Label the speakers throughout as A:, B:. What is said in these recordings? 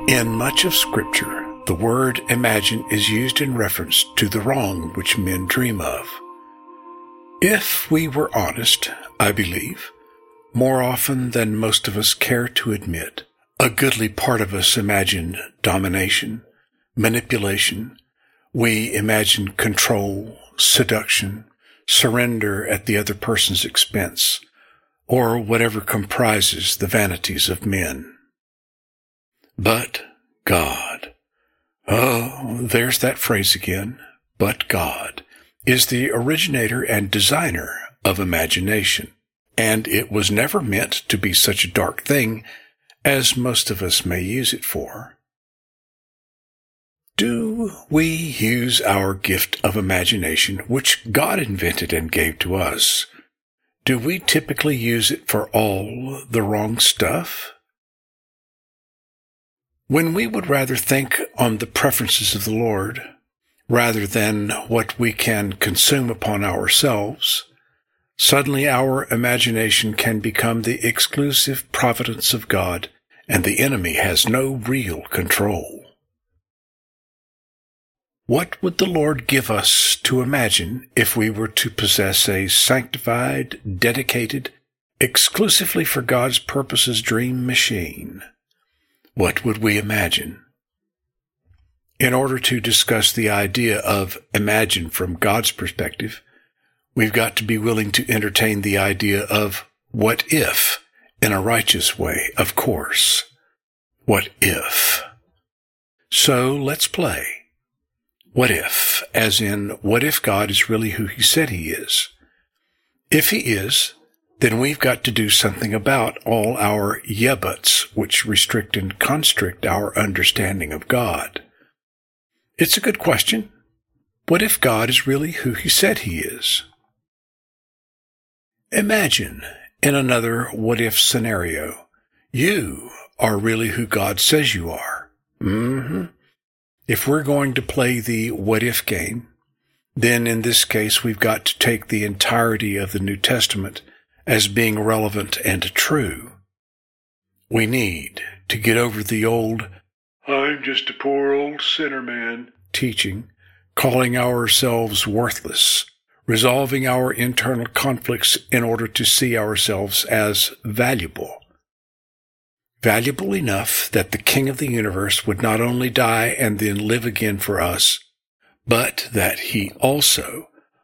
A: In much of Scripture, the word imagine is used in reference to the wrong which men dream of. If we were honest, I believe, more often than most of us care to admit, a goodly part of us imagine domination, manipulation. We imagine control, seduction, surrender at the other person's expense, or whatever comprises the vanities of men. But God, there's that phrase again, but God, is the originator and designer of imagination, and it was never meant to be such a dark thing as most of us may use it for. Do we use our gift of imagination, which God invented and gave to us, do we typically use it for all the wrong stuff? When we would rather think on the preferences of the Lord, rather than what we can consume upon ourselves, suddenly our imagination can become the exclusive providence of God, and the enemy has no real control. What would the Lord give us to imagine if we were to possess a sanctified, dedicated, exclusively for God's purposes dream machine? What would we imagine? In order to discuss the idea of imagine from God's perspective, we've got to be willing to entertain the idea of what if, in a righteous way, of course. What if? So let's play. What if, as in, what if God is really who He said He is? If He is, then we've got to do something about all our yeah-buts, which restrict and constrict our understanding of God. It's a good question. What if God is really who He said He is? Imagine, in another what-if scenario, you are really who God says you are. If we're going to play the what-if game, then in this case we've got to take the entirety of the New Testament as being relevant and true. We need to get over the old, I'm just a poor old sinner man, teaching, calling ourselves worthless, resolving our internal conflicts in order to see ourselves as valuable. Valuable enough that the King of the universe would not only die and then live again for us, but that He also,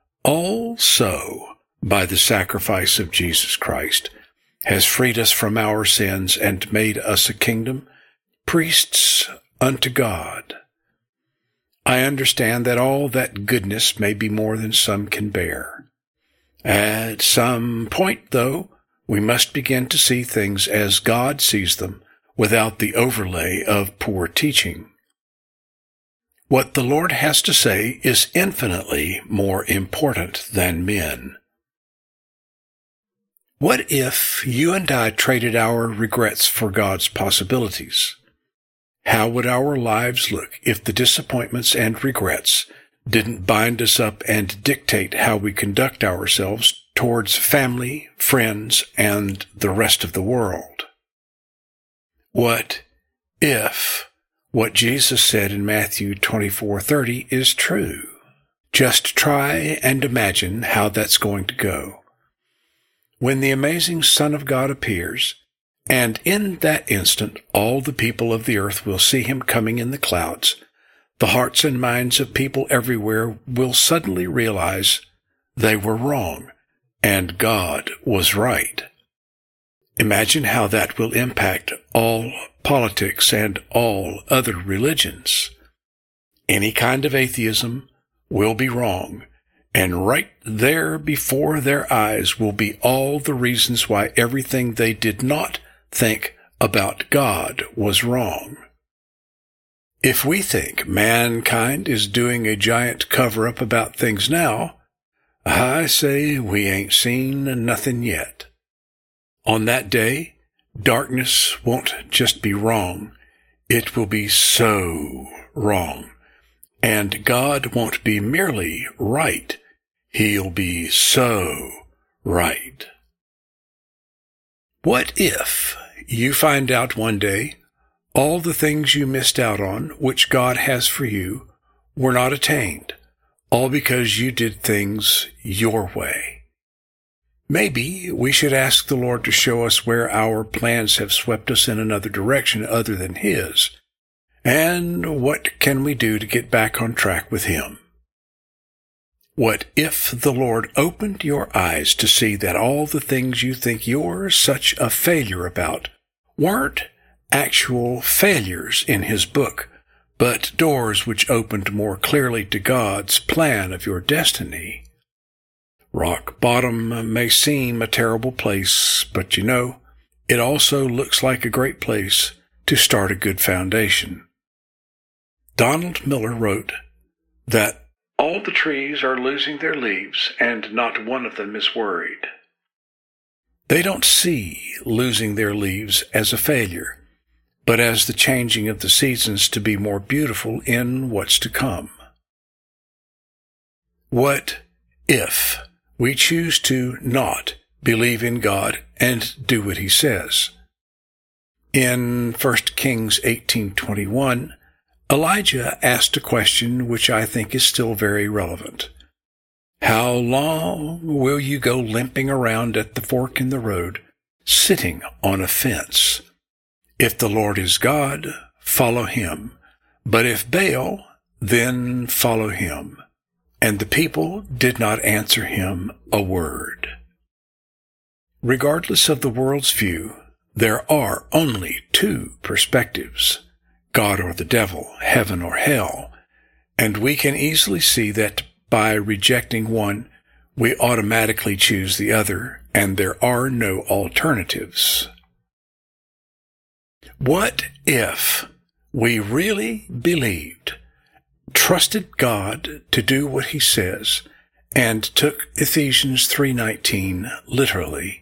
A: by the sacrifice of Jesus Christ, has freed us from our sins and made us a kingdom, priests unto God. I understand that all that goodness may be more than some can bear. At some point, though, we must begin to see things as God sees them, without the overlay of poor teaching. What the Lord has to say is infinitely more important than men. What if you and I traded our regrets for God's possibilities? How would our lives look if the disappointments and regrets didn't bind us up and dictate how we conduct ourselves towards family, friends, and the rest of the world? What if what Jesus said in Matthew 24:30 is true? Just try and imagine how that's going to go. When the amazing Son of God appears, and in that instant all the people of the earth will see Him coming in the clouds, the hearts and minds of people everywhere will suddenly realize they were wrong, and God was right. Imagine how that will impact all politics and all other religions. Any kind of atheism will be wrong, and right there before their eyes will be all the reasons why everything they did not think about God was wrong. If we think mankind is doing a giant cover-up about things now, I say we ain't seen nothing yet. On that day, darkness won't just be wrong, it will be so wrong. And God won't be merely right, He'll be so right. What if you find out one day All the things you missed out on, which God has for you, were not attained, all because you did things your way. Maybe we should ask the Lord to show us where our plans have swept us in another direction other than His, and what can we do to get back on track with Him? What if the Lord opened your eyes to see that all the things you think you're such a failure about weren't actual failures in His book, but doors which opened more clearly to God's plan of your destiny? Rock bottom may seem a terrible place, but it also looks like a great place to start a good foundation. Donald Miller wrote that all the trees are losing their leaves, and not one of them is worried. They don't see losing their leaves as a failure, but as the changing of the seasons to be more beautiful in what's to come. What if we choose to not believe in God and do what He says? In 1 Kings 18:21, Elijah asked a question which I think is still very relevant. How long will you go limping around at the fork in the road, sitting on a fence? If the Lord is God, follow Him. But if Baal, then follow him. And the people did not answer him a word. Regardless of the world's view, there are only two perspectives, God or the devil, heaven or hell, and we can easily see that by rejecting one, we automatically choose the other, and there are no alternatives. What if we really believed, trusted God to do what He says, and took Ephesians 3:19 literally?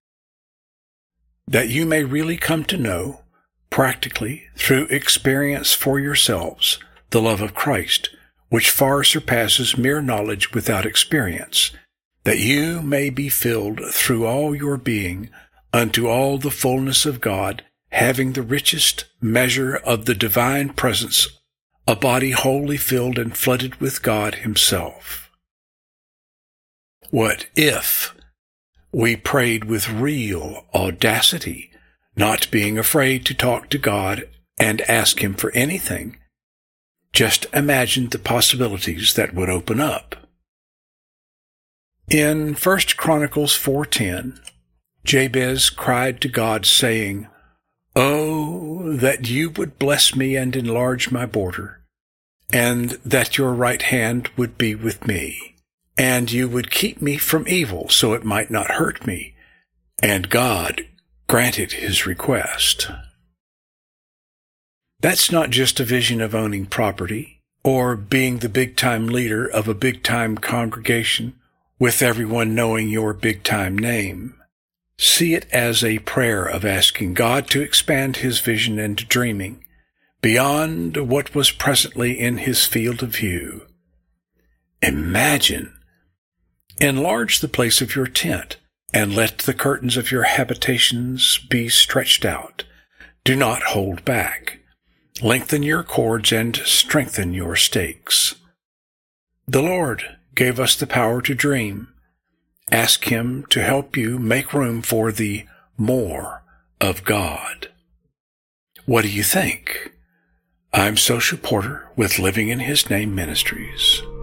A: That you may really come to know, practically, through experience for yourselves, the love of Christ, which far surpasses mere knowledge without experience, that you may be filled through all your being unto all the fullness of God, having the richest measure of the divine presence, a body wholly filled and flooded with God Himself. What if we prayed with real audacity, not being afraid to talk to God and ask Him for anything? Just imagine the possibilities that would open up. In 1 Chronicles 4:10, Jabez cried to God, saying, "Oh, that you would bless me and enlarge my border, and that your right hand would be with me, and you would keep me from evil so it might not hurt me." And God granted his request. That's not just a vision of owning property or being the big-time leader of a big-time congregation with everyone knowing your big-time name. See it as a prayer of asking God to expand His vision and dreaming beyond what was presently in His field of view. Imagine. Enlarge the place of your tent and let the curtains of your habitations be stretched out. Do not hold back. Lengthen your cords and strengthen your stakes. The Lord gave us the power to dream. Ask Him to help you make room for the more of God. What do you think? I'm Social Porter with Living in His Name Ministries.